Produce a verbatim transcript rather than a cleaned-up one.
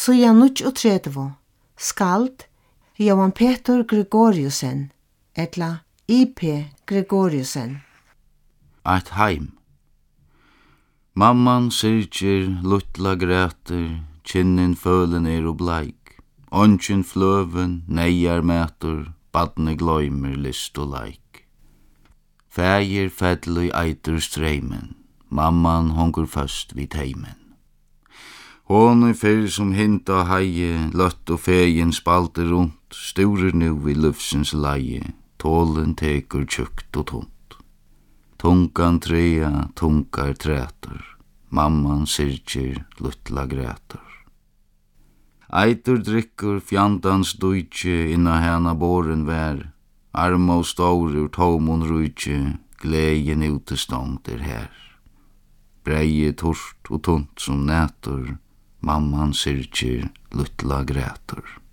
Suja nuch og tredvo. Skald Johan Petur Gregoriusen, etla I P Gregoriusen. Eit heim. Mamman syrkjer, luttla græter, kinnin følen er og bleik. Onkin fløven, neiar mætur, badne gløymer list og leik. Fægir fell i eitur streimen, mamman hongur fast vid heimen. Hon er fyrir som hinta heie, lött og fegin spalter rundt, sturer nu vid lufsens leie, tålen tekur tjukt og tunt. Tungan trea, tunkar trætur, mamman syrkjer, luttla grætur. Eitur drikkur fjandans duitje inna hana boren vær, arma og staurur tomon rujtje, gleien utestångt er her. Breie tort og tunt som nætur, mamman syrkjer, luttla grætur.